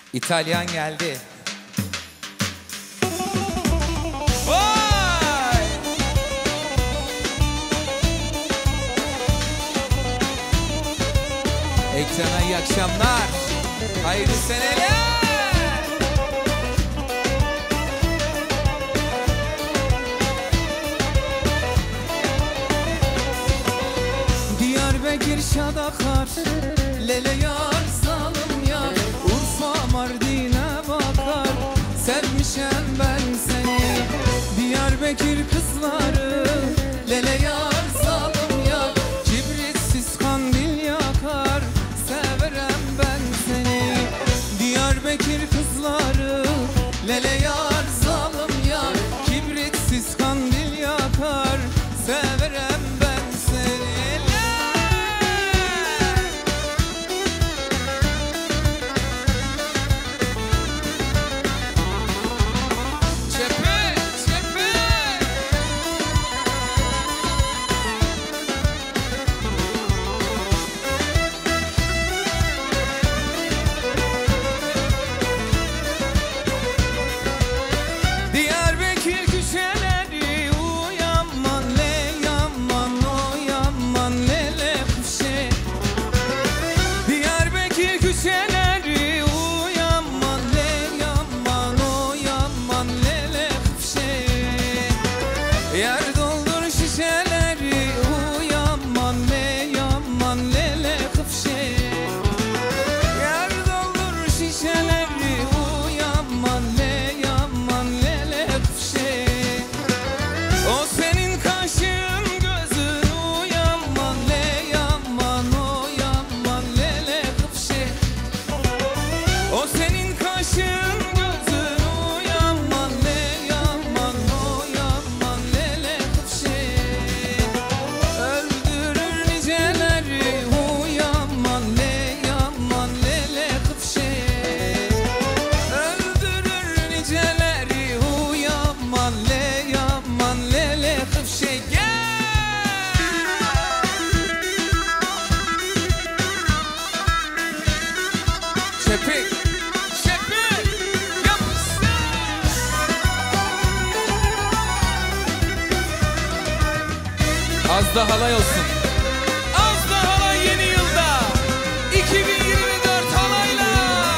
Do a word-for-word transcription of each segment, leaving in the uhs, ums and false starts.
İtalyan geldi. Vay! Ekrana iyi akşamlar. Hayırlı seneler. Diyarbakır Şadakar, lele yar zalim yar. Urfa Mardin'e bakar, sevmişem ben seni. Diyarbakır kızları, lele yar zalim yar. Kibritsiz kandil yakar, severem ben seni. Diyarbakır kızları, lele yar zalim yar. Kibritsiz kandil yakar, severem ben seni. Az da halay olsun. Az da halay yeni yılda. iki bin yirmi dört halayla.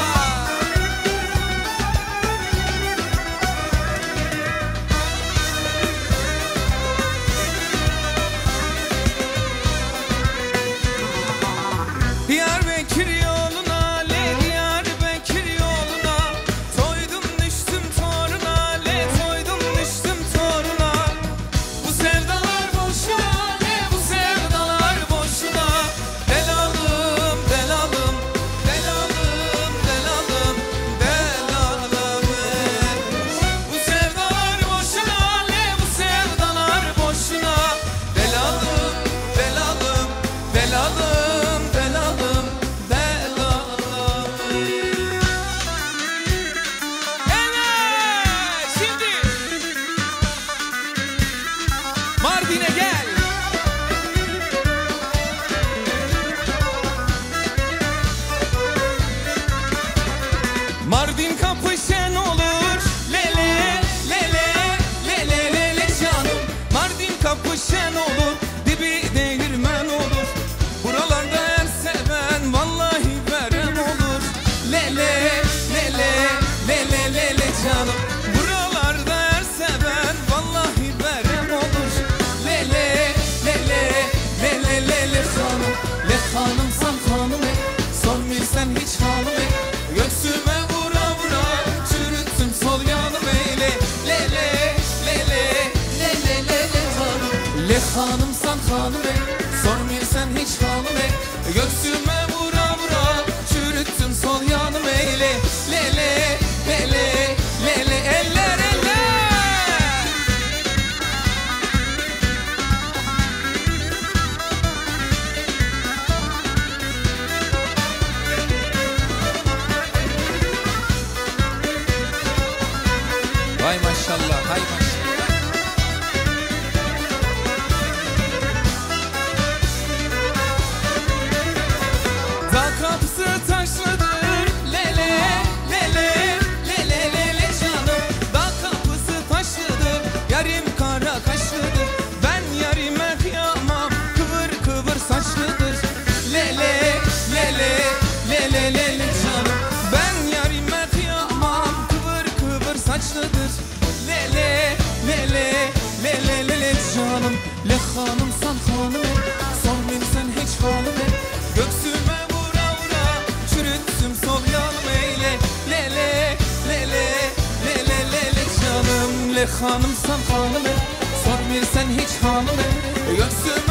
Diyarbakır yoluna, le Diyarbakır yoluna. Toydum düştüm toruna, le toydum düştüm toruna. Bu sevdalar boşuna, le bu sevdalar boşuna. Delalım, delalım, delalım, delalım, delalım. Bu sevdalar boşuna, le bu sevdalar boşuna. Delalım, delalım, delalım, delalım, delalım. Evet, şimdi Mardin'e gel. Mardin kapı şen olur, lele, lele, lele, lele canım. Mardin kapı şen olur, dibi değirmen olur. Buralarda her seven vallahi verem olur. Lele, lele, lele, lele canım. Buralarda her seven vallahi verem olur. Lele, lele, lele, lele hanım. Le hanım san hanım ey, sormuyorsan hiç hanım ey. Göğsüme vura vura, çürüttüm sol yanım ey. Le, lele, lele, lele, lele hanım. Le hanım san hanım ey, sormuyorsan hiç hanım ey. Göğsüme vura vura, çürüttüm sol yanım ey. Le, lele, lele, lele, eller eller. Vay maşallah, hay maşallah. Lele hanım sen hanım Sormuyorsan hiç halımı Göksüm